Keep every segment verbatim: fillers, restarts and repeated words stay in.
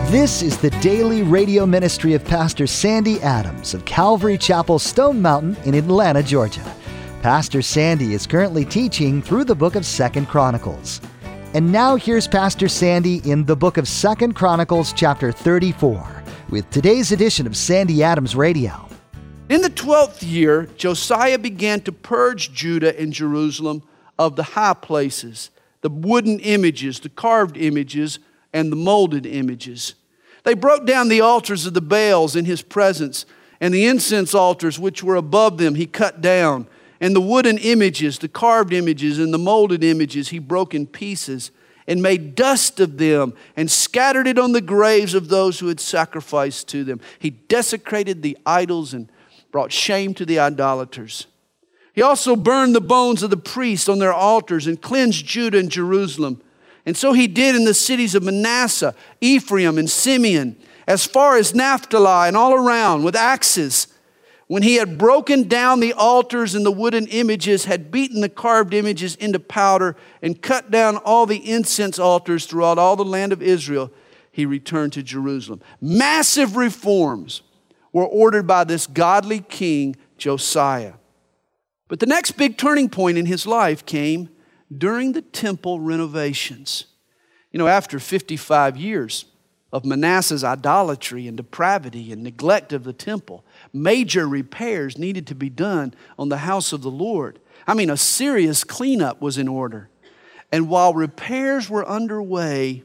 This is the daily radio ministry of Pastor Sandy Adams of Calvary Chapel, Stone Mountain in Atlanta, Georgia. Pastor Sandy is currently teaching through the book of Second Chronicles. And now here's Pastor Sandy in the book of Second Chronicles chapter thirty-four with today's edition of Sandy Adams Radio. In the twelfth year, Josiah began to purge Judah and Jerusalem of the high places, the wooden images, the carved images, and the molded images. They broke down the altars of the Baals in his presence, and the incense altars which were above them he cut down, and the wooden images, the carved images, and the molded images he broke in pieces, and made dust of them, and scattered it on the graves of those who had sacrificed to them. He desecrated the idols and brought shame to the idolaters. He also burned the bones of the priests on their altars and cleansed Judah and Jerusalem. And so he did in the cities of Manasseh, Ephraim, and Simeon, as far as Naphtali and all around with axes. When he had broken down the altars and the wooden images, had beaten the carved images into powder, and cut down all the incense altars throughout all the land of Israel, he returned to Jerusalem. Massive reforms were ordered by this godly king, Josiah. But the next big turning point in his life came during the temple renovations. You know, after fifty-five years of Manasseh's idolatry and depravity and neglect of the temple, major repairs needed to be done on the house of the Lord. I mean, a serious cleanup was in order. And while repairs were underway,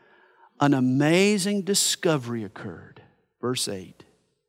an amazing discovery occurred. Verse eight.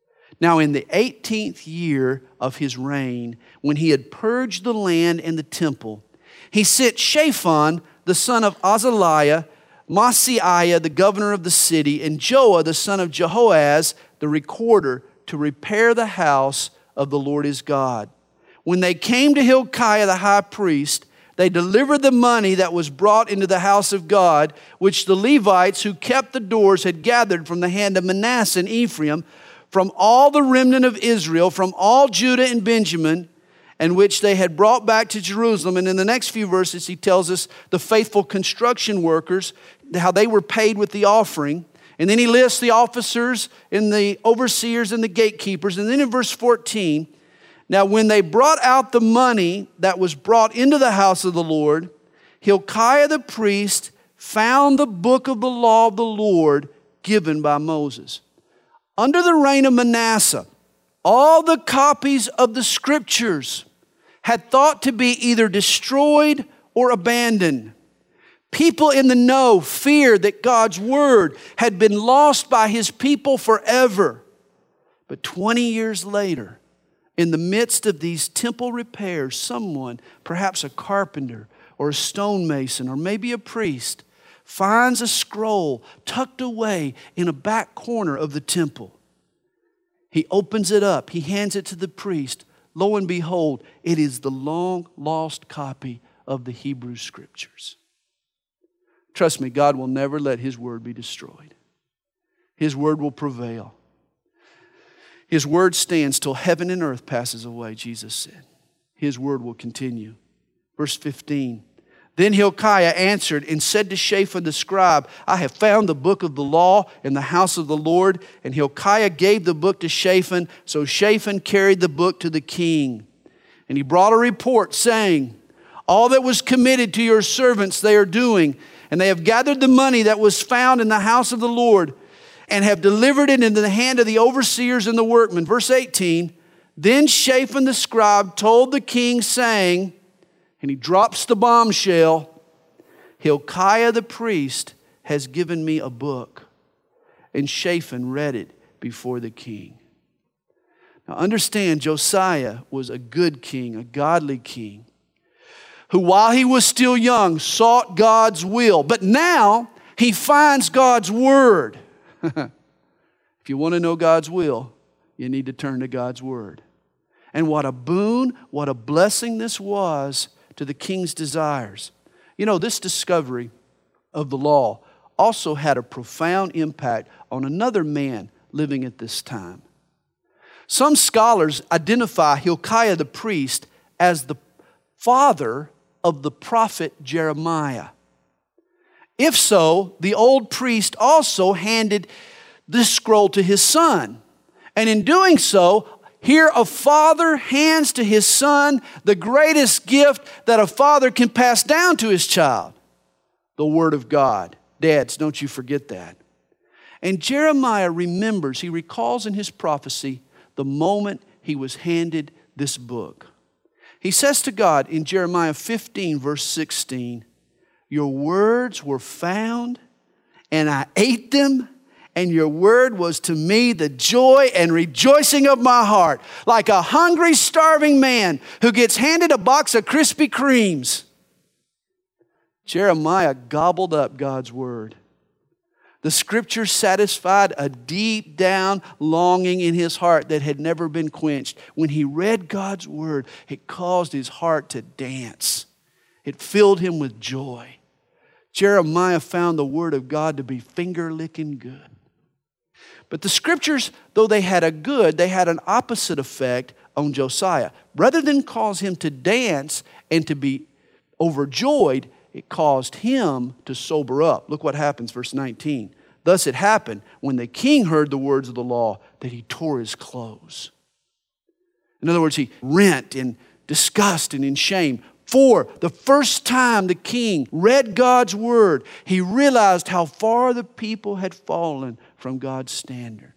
Now in the eighteenth year of his reign, when he had purged the land and the temple, he sent Shaphan, the son of Azaliah, Maaseiah, the governor of the city, and Joah, the son of Jehoaz, the recorder, to repair the house of the Lord his God. When they came to Hilkiah the high priest, they delivered the money that was brought into the house of God, which the Levites who kept the doors had gathered from the hand of Manasseh and Ephraim, from all the remnant of Israel, from all Judah and Benjamin, and which they had brought back to Jerusalem. And in the next few verses, he tells us the faithful construction workers, how they were paid with the offering. And then he lists the officers and the overseers and the gatekeepers. And then in verse fourteen, now when they brought out the money that was brought into the house of the Lord, Hilkiah the priest found the book of the law of the Lord given by Moses. Under the reign of Manasseh, all the copies of the scriptures had thought to be either destroyed or abandoned. People in the know feared that God's word had been lost by his people forever. But twenty years later, in the midst of these temple repairs, someone, perhaps a carpenter or a stonemason or maybe a priest, finds a scroll tucked away in a back corner of the temple. He opens it up. He hands it to the priest. Lo and behold, it is the long-lost copy of the Hebrew Scriptures. Trust me, God will never let his word be destroyed. His word will prevail. His word stands till heaven and earth passes away, Jesus said. His word will continue. Verse fifteen. Then Hilkiah answered and said to Shaphan the scribe, I have found the book of the law in the house of the Lord. And Hilkiah gave the book to Shaphan. So Shaphan carried the book to the king. And he brought a report saying, all that was committed to your servants they are doing. And they have gathered the money that was found in the house of the Lord and have delivered it into the hand of the overseers and the workmen. Verse eighteen, then Shaphan the scribe told the king, saying, and he drops the bombshell, Hilkiah the priest has given me a book. And Shaphan read it before the king. Now understand, Josiah was a good king, a godly king, who while he was still young sought God's will. But now he finds God's word. If you want to know God's will, you need to turn to God's word. And what a boon, what a blessing this was to the king's desires. You know, this discovery of the law also had a profound impact on another man living at this time. Some scholars identify Hilkiah the priest as the father of the prophet Jeremiah. If so, the old priest also handed this scroll to his son. And in doing so, here a father hands to his son the greatest gift that a father can pass down to his child, the Word of God. Dads, don't you forget that. And Jeremiah remembers, he recalls in his prophecy the moment he was handed this book. He says to God in Jeremiah fifteen, verse sixteen, "Your words were found, and I ate them, and your word was to me the joy and rejoicing of my heart." Like a hungry, starving man who gets handed a box of Krispy Kremes, Jeremiah gobbled up God's word. The scripture satisfied a deep down longing in his heart that had never been quenched. When he read God's word, it caused his heart to dance. It filled him with joy. Jeremiah found the word of God to be finger-licking good. But the scriptures, though they had a good, they had an opposite effect on Josiah. Rather than cause him to dance and to be overjoyed, it caused him to sober up. Look what happens, verse nineteen. "Thus it happened, when the king heard the words of the law, that he tore his clothes." In other words, he rent in disgust and in shame. For the first time the king read God's word, he realized how far the people had fallen from God's standard.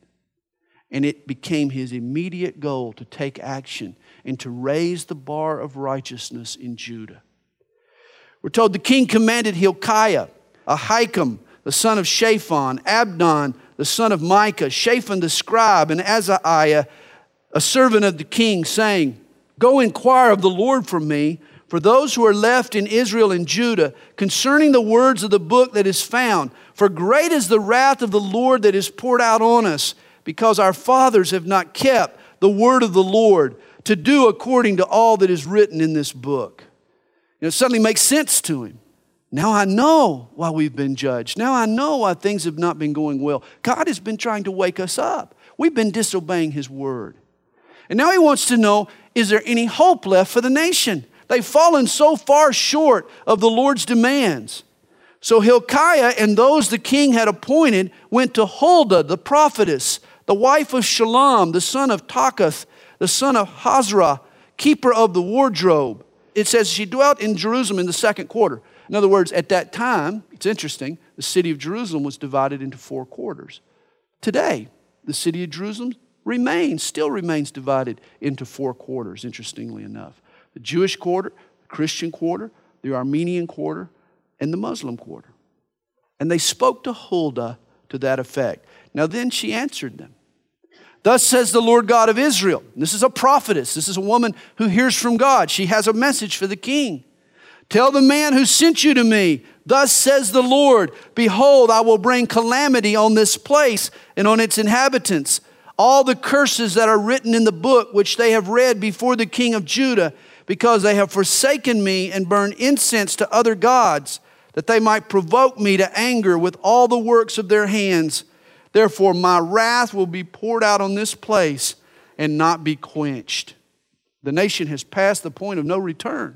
And it became his immediate goal to take action and to raise the bar of righteousness in Judah. We're told the king commanded Hilkiah, Ahikam, the son of Shaphan, Abdon, the son of Micah, Shaphan the scribe, and Azariah, a servant of the king, saying, "Go inquire of the Lord for me, for those who are left in Israel and Judah, concerning the words of the book that is found. For great is the wrath of the Lord that is poured out on us, because our fathers have not kept the word of the Lord, to do according to all that is written in this book." You know, it suddenly makes sense to him. Now I know why we've been judged. Now I know why things have not been going well. God has been trying to wake us up. We've been disobeying his word. And now he wants to know, is there any hope left for the nation? They've fallen so far short of the Lord's demands. So Hilkiah and those the king had appointed went to Huldah, the prophetess, the wife of Shallum, the son of Takath, the son of Hazra, keeper of the wardrobe. It says she dwelt in Jerusalem in the second quarter. In other words, at that time, it's interesting, the city of Jerusalem was divided into four quarters. Today, the city of Jerusalem remains, still remains divided into four quarters, interestingly enough. The Jewish quarter, the Christian quarter, the Armenian quarter, and the Muslim quarter. And they spoke to Huldah to that effect. Now then she answered them. "Thus says the Lord God of Israel." This is a prophetess. This is a woman who hears from God. She has a message for the king. "Tell the man who sent you to me, thus says the Lord, behold, I will bring calamity on this place and on its inhabitants. All the curses that are written in the book which they have read before the king of Judah, because they have forsaken me and burned incense to other gods, that they might provoke me to anger with all the works of their hands. Therefore my wrath will be poured out on this place and not be quenched." The nation has passed the point of no return.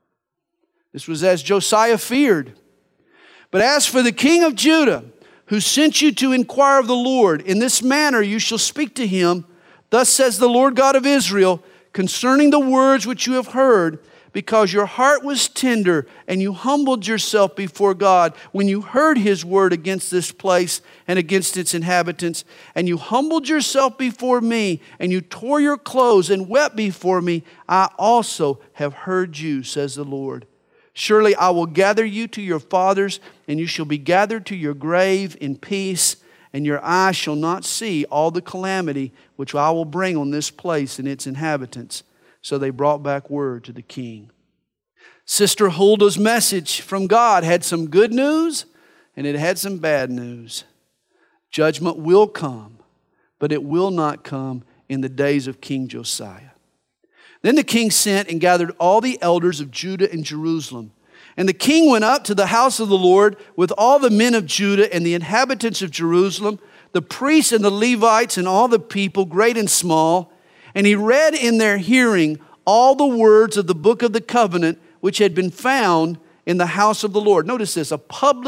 This was as Josiah feared. "But as for the king of Judah, who sent you to inquire of the Lord, in this manner you shall speak to him. Thus says the Lord God of Israel, concerning the words which you have heard, because your heart was tender and you humbled yourself before God when you heard his word against this place and against its inhabitants, and you humbled yourself before me and you tore your clothes and wept before me, I also have heard you, says the Lord. Surely I will gather you to your fathers, and you shall be gathered to your grave in peace, and your eyes shall not see all the calamity which I will bring on this place and its inhabitants. So they brought back word to the king. Sister Huldah's message from God had some good news, and it had some bad news. Judgment will come, but it will not come in the days of King Josiah. Then the king sent and gathered all the elders of Judah and Jerusalem. And the king went up to the house of the Lord with all the men of Judah and the inhabitants of Jerusalem, the priests and the Levites and all the people, great and small. And he read in their hearing all the words of the book of the covenant which had been found in the house of the Lord. Notice this, a public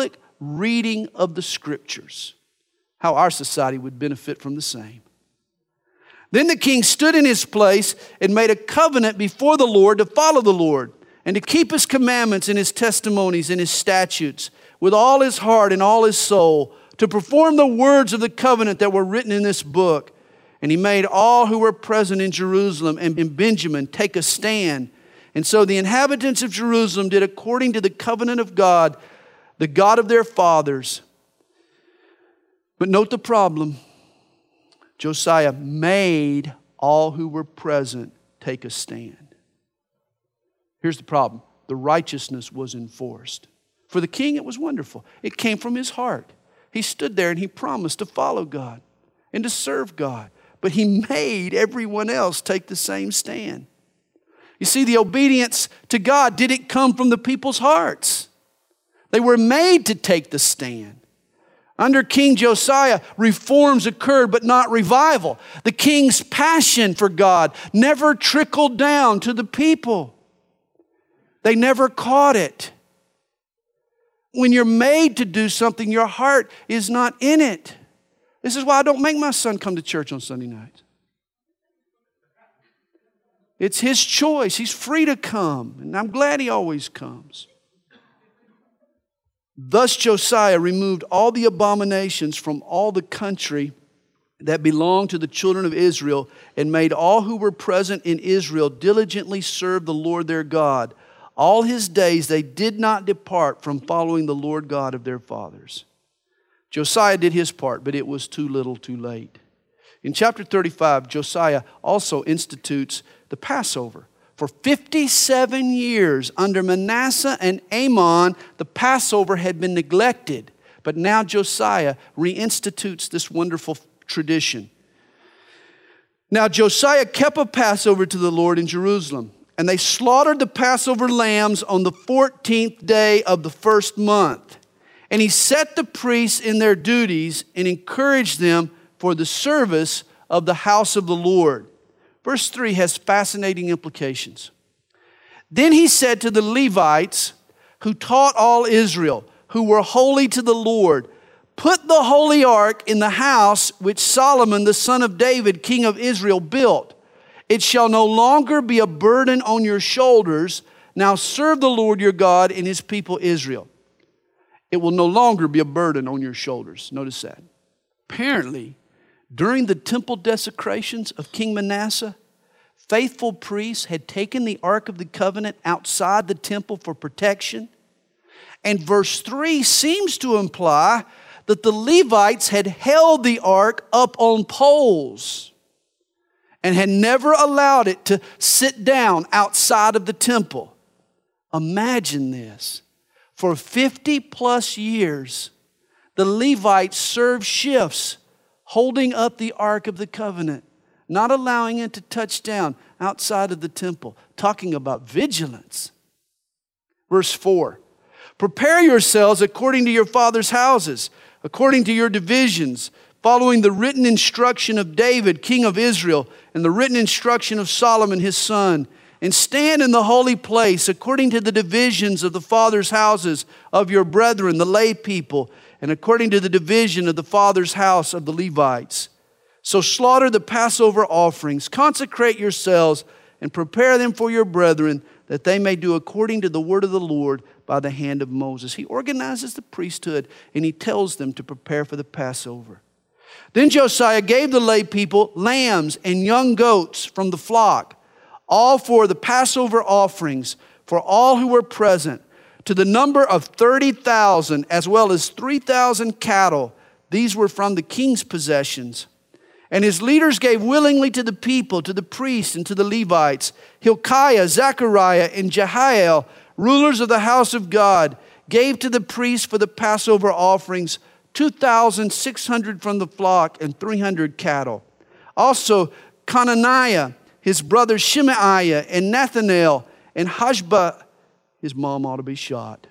reading of the Scriptures. How our society would benefit from the same. Then the king stood in his place and made a covenant before the Lord to follow the Lord and to keep his commandments and his testimonies and his statutes with all his heart and all his soul, to perform the words of the covenant that were written in this book. And he made all who were present in Jerusalem and in Benjamin take a stand. And so the inhabitants of Jerusalem did according to the covenant of God, the God of their fathers. But note the problem. Josiah made all who were present take a stand. Here's the problem. The righteousness was enforced. For the king, it was wonderful. It came from his heart. He stood there and he promised to follow God and to serve God. But he made everyone else take the same stand. You see, the obedience to God didn't come from the people's hearts. They were made to take the stand. Under King Josiah, reforms occurred, but not revival. The king's passion for God never trickled down to the people. They never caught it. When you're made to do something, your heart is not in it. This is why I don't make my son come to church on Sunday nights. It's his choice. He's free to come, and I'm glad he always comes. Thus Josiah removed all the abominations from all the country that belonged to the children of Israel, and made all who were present in Israel diligently serve the Lord their God. All his days they did not depart from following the Lord God of their fathers. Josiah did his part, but it was too little too late. In chapter thirty-five, Josiah also institutes the Passover. For fifty-seven years under Manasseh and Amon, the Passover had been neglected. But now Josiah reinstitutes this wonderful tradition. Now Josiah kept a Passover to the Lord in Jerusalem. And they slaughtered the Passover lambs on the fourteenth day of the first month. And he set the priests in their duties and encouraged them for the service of the house of the Lord. Verse three has fascinating implications. Then he said to the Levites who taught all Israel, who were holy to the Lord, put the holy ark in the house which Solomon the son of David, king of Israel, built. It shall no longer be a burden on your shoulders. Now serve the Lord your God and his people Israel. It will no longer be a burden on your shoulders. Notice that. Apparently, during the temple desecrations of King Manasseh, faithful priests had taken the Ark of the Covenant outside the temple for protection. And verse three seems to imply that the Levites had held the Ark up on poles and had never allowed it to sit down outside of the temple. Imagine this. For fifty plus years, the Levites served shifts holding up the Ark of the Covenant, not allowing it to touch down outside of the temple, talking about vigilance. Verse four, prepare yourselves according to your father's houses, according to your divisions, following the written instruction of David, king of Israel, and the written instruction of Solomon, his son, and stand in the holy place according to the divisions of the fathers' houses of your brethren, the lay people, and according to the division of the father's house of the Levites. So slaughter the Passover offerings, consecrate yourselves, and prepare them for your brethren, that they may do according to the word of the Lord by the hand of Moses. He organizes the priesthood, and he tells them to prepare for the Passover. Then Josiah gave the lay people lambs and young goats from the flock, all for the Passover offerings, for all who were present, to the number of thirty thousand, as well as three thousand cattle. These were from the king's possessions. And his leaders gave willingly to the people, to the priests, and to the Levites. Hilkiah, Zechariah, and Jehiel, rulers of the house of God, gave to the priests for the Passover offerings two thousand six hundred from the flock and three hundred cattle. Also, Conaniah, his brother Shemaiah, and Nathanael, and Hashba, his mom ought to be shot.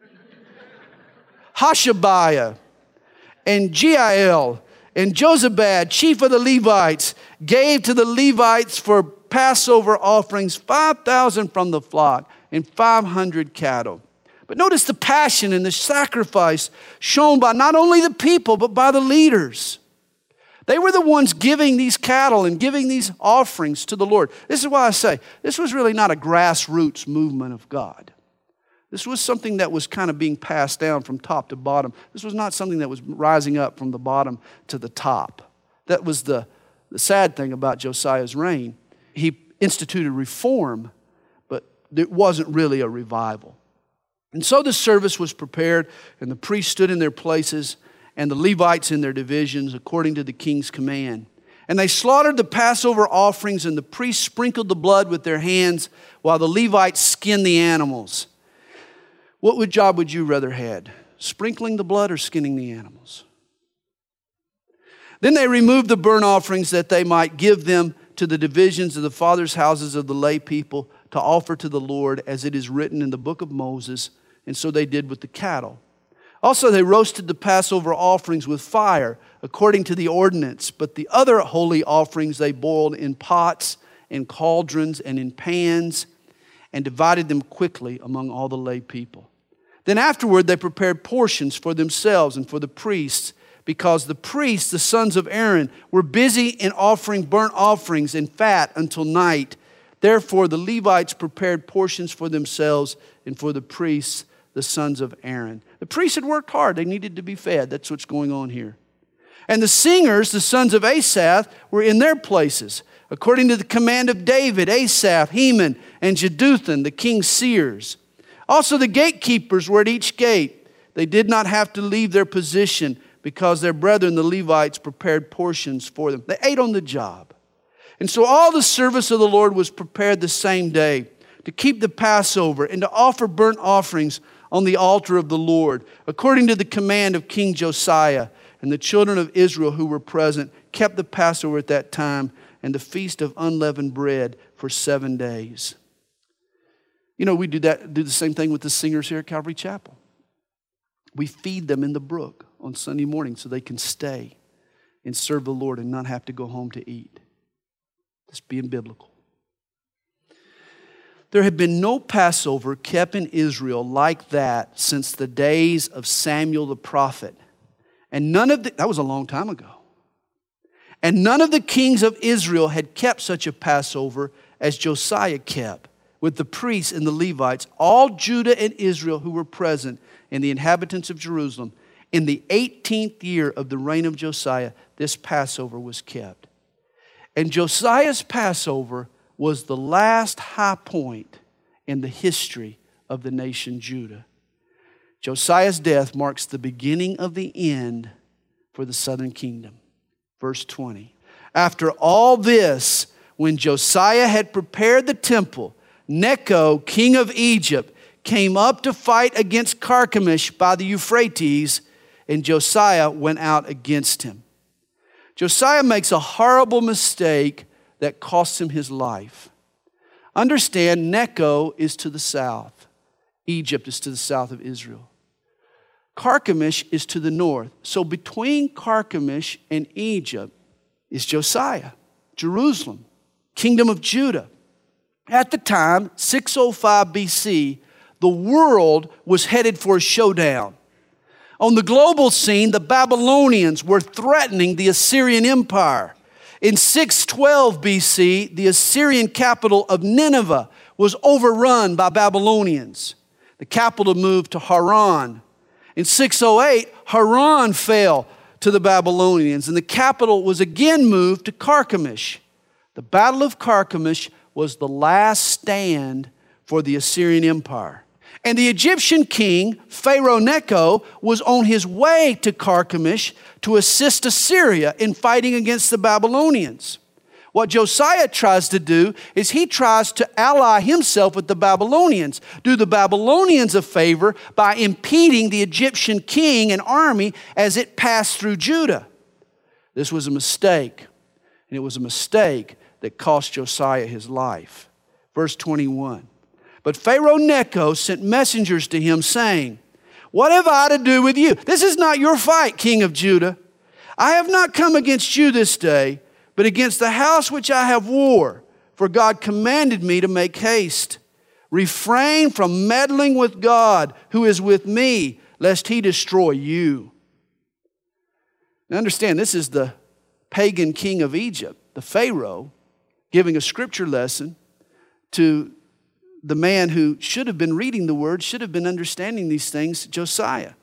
Hashabiah, and Jeiel, and Jozabad, chief of the Levites, gave to the Levites for Passover offerings five thousand from the flock and five hundred cattle. But notice the passion and the sacrifice shown by not only the people, but by the leaders. They were the ones giving these cattle and giving these offerings to the Lord. This is why I say, this was really not a grassroots movement of God. This was something that was kind of being passed down from top to bottom. This was not something that was rising up from the bottom to the top. That was the, the sad thing about Josiah's reign. He instituted reform, but it wasn't really a revival. And so the service was prepared, and the priests stood in their places, and the Levites in their divisions, according to the king's command. And they slaughtered the Passover offerings, and the priests sprinkled the blood with their hands, while the Levites skinned the animals. What would job would you rather had? Sprinkling the blood or skinning the animals? Then they removed the burnt offerings that they might give them to the divisions of the fathers' houses of the lay people to offer to the Lord, as it is written in the book of Moses. And so they did with the cattle. Also, they roasted the Passover offerings with fire, according to the ordinance. But the other holy offerings they boiled in pots, in cauldrons, and in pans, and divided them quickly among all the lay people. Then afterward, they prepared portions for themselves and for the priests, because the priests, the sons of Aaron, were busy in offering burnt offerings and fat until night. Therefore, the Levites prepared portions for themselves and for the priests, the sons of Aaron. The priests had worked hard. They needed to be fed. That's what's going on here. And the singers, the sons of Asaph, were in their places, according to the command of David, Asaph, Heman, and Jeduthun, the king's seers. Also the gatekeepers were at each gate. They did not have to leave their position, because their brethren, the Levites, prepared portions for them. They ate on the job. And so all the service of the Lord was prepared the same day, to keep the Passover and to offer burnt offerings on the altar of the Lord, according to the command of King Josiah. And the children of Israel who were present kept the Passover at that time and the feast of unleavened bread for seven days. You know, we do that, do the same thing with the singers here at Calvary Chapel. We feed them in the brook on Sunday morning so they can stay and serve the Lord and not have to go home to eat. Just being biblical. There had been no Passover kept in Israel like that since the days of Samuel the prophet. And none of the, that was a long time ago. And none of the kings of Israel had kept such a Passover as Josiah kept, with the priests and the Levites, all Judah and Israel who were present, and the inhabitants of Jerusalem. In the eighteenth year of the reign of Josiah, this Passover was kept. And Josiah's Passover was the last high point in the history of the nation Judah. Josiah's death marks the beginning of the end for the southern kingdom. Verse twenty. After all this, when Josiah had prepared the temple, Necho, king of Egypt, came up to fight against Carchemish by the Euphrates, and Josiah went out against him. Josiah makes a horrible mistake that costs him his life. Understand, Necho is to the south. Egypt is to the south of Israel. Carchemish is to the north. So between Carchemish and Egypt is Josiah, Jerusalem, kingdom of Judah. At the time, six oh five B C, the world was headed for a showdown. On the global scene, the Babylonians were threatening the Assyrian Empire. In six twelve B C, the Assyrian capital of Nineveh was overrun by Babylonians. The capital moved to Haran. In six oh eight, Haran fell to the Babylonians, and the capital was again moved to Carchemish. The Battle of Carchemish was the last stand for the Assyrian Empire. And the Egyptian king, Pharaoh Necho, was on his way to Carchemish to assist Assyria in fighting against the Babylonians. What Josiah tries to do is he tries to ally himself with the Babylonians, do the Babylonians a favor by impeding the Egyptian king and army as it passed through Judah. This was a mistake, and it was a mistake that cost Josiah his life. Verse twenty-one. But Pharaoh Necho sent messengers to him saying, "What have I to do with you? This is not your fight, king of Judah. I have not come against you this day, but against the house which I have war, for God commanded me to make haste. Refrain from meddling with God, who is with me, lest he destroy you. Now understand, this is the pagan king of Egypt, the Pharaoh, giving a scripture lesson to the man who should have been reading the word, should have been understanding these things, Josiah.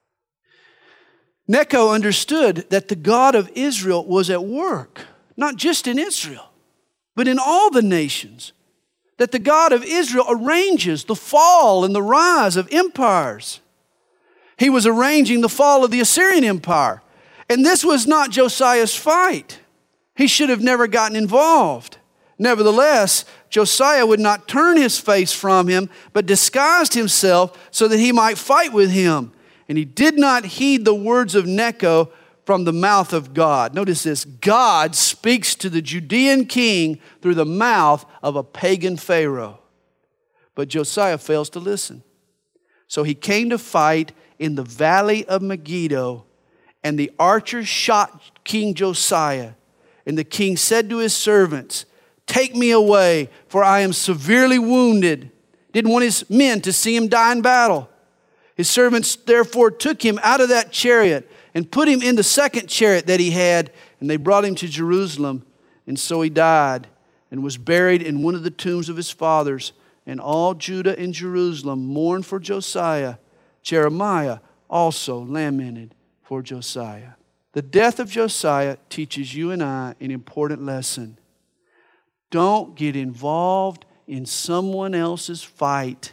Necho understood that the God of Israel was at work, not just in Israel, but in all the nations. That the God of Israel arranges the fall and the rise of empires. He was arranging the fall of the Assyrian Empire. And this was not Josiah's fight. He should have never gotten involved. Nevertheless, Josiah would not turn his face from him, but disguised himself so that he might fight with him. And he did not heed the words of Necho from the mouth of God. Notice this, God speaks to the Judean king through the mouth of a pagan Pharaoh. But Josiah fails to listen. So he came to fight in the valley of Megiddo, and the archers shot King Josiah. And the king said to his servants, "Take me away, for I am severely wounded." Didn't want his men to see him die in battle. His servants therefore took him out of that chariot and put him in the second chariot that he had, and they brought him to Jerusalem. And so he died and was buried in one of the tombs of his fathers. And all Judah and Jerusalem mourned for Josiah. Jeremiah also lamented for Josiah. The death of Josiah teaches you and I an important lesson. Don't get involved in someone else's fight.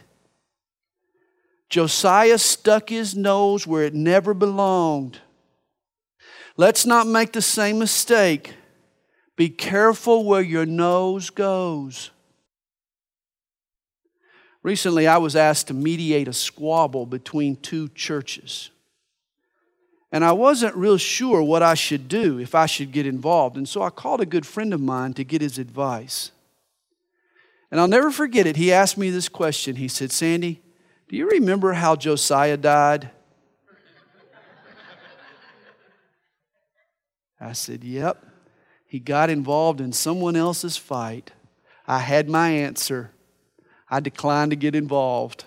Josiah stuck his nose where it never belonged. Let's not make the same mistake. Be careful where your nose goes. Recently, I was asked to mediate a squabble between two churches. And I wasn't real sure what I should do, if I should get involved. And so I called a good friend of mine to get his advice. And I'll never forget it. He asked me this question. He said, "Sandy, do you remember how Josiah died?" I said, "Yep. He got involved in someone else's fight. I had my answer. I declined to get involved."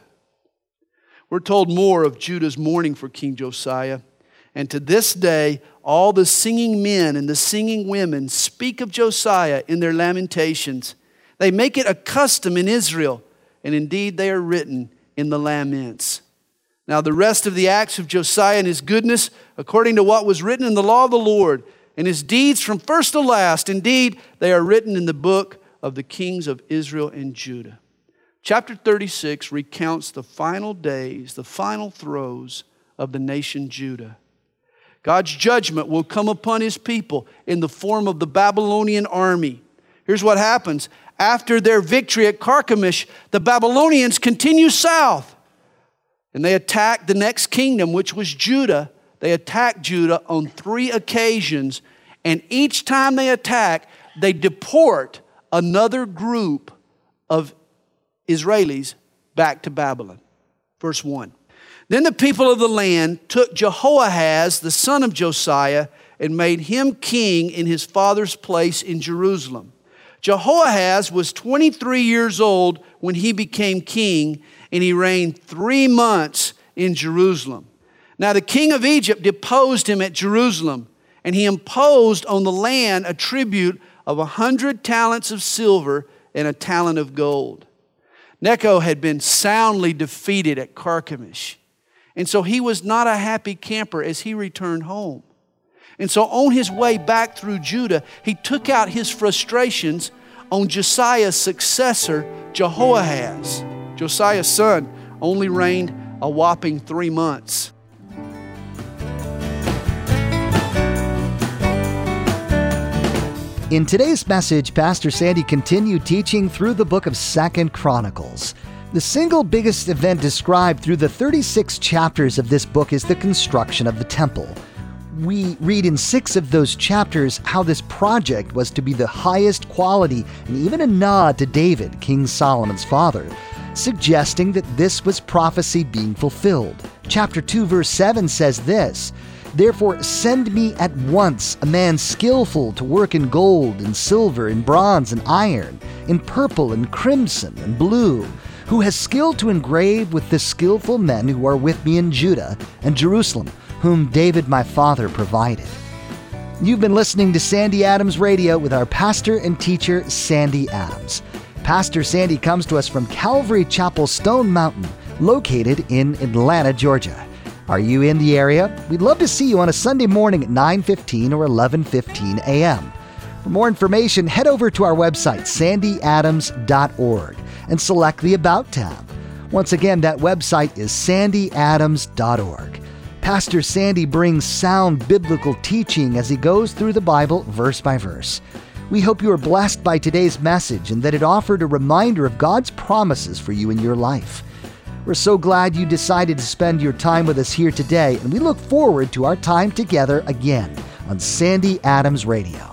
We're told more of Judah's mourning for King Josiah. And to this day, all the singing men and the singing women speak of Josiah in their lamentations. They make it a custom in Israel, and indeed they are written in the laments. Now the rest of the acts of Josiah and his goodness, according to what was written in the law of the Lord, and his deeds from first to last, indeed they are written in the book of the kings of Israel and Judah. Chapter thirty-six recounts the final days, the final throes of the nation Judah. God's judgment will come upon his people in the form of the Babylonian army. Here's what happens. After their victory at Carchemish, the Babylonians continue south. And they attack the next kingdom, which was Judah. They attack Judah on three occasions. And each time they attack, they deport another group of Israelis back to Babylon. Verse one. Then the people of the land took Jehoahaz, the son of Josiah, and made him king in his father's place in Jerusalem. Jehoahaz was twenty-three years old when he became king, and he reigned three months in Jerusalem. Now the king of Egypt deposed him at Jerusalem, and he imposed on the land a tribute of a hundred talents of silver and a talent of gold. Necho had been soundly defeated at Carchemish. And so he was not a happy camper as he returned home. And so on his way back through Judah, he took out his frustrations on Josiah's successor, Jehoahaz. Josiah's son only reigned a whopping three months. In today's message, Pastor Sandy continued teaching through the book of Second Chronicles. The single biggest event described through the thirty-six chapters of this book is the construction of the temple. We read in six of those chapters how this project was to be the highest quality and even a nod to David, King Solomon's father, suggesting that this was prophecy being fulfilled. Chapter two, verse seven says this, "Therefore send me at once a man skillful to work in gold and silver and bronze and iron, in purple and crimson and blue, who has skill to engrave with the skillful men who are with me in Judah and Jerusalem, whom David my father provided. You've been listening to Sandy Adams Radio with our pastor and teacher, Sandy Adams. Pastor Sandy comes to us from Calvary Chapel Stone Mountain, located in Atlanta, Georgia. Are you in the area? We'd love to see you on a Sunday morning at nine fifteen or eleven fifteen a.m. For more information, head over to our website, sandy adams dot org, and select the About tab. Once again, that website is sandy adams dot org. Pastor Sandy brings sound biblical teaching as he goes through the Bible verse by verse. We hope you are blessed by today's message and that it offered a reminder of God's promises for you in your life. We're so glad you decided to spend your time with us here today, and we look forward to our time together again on Sandy Adams Radio.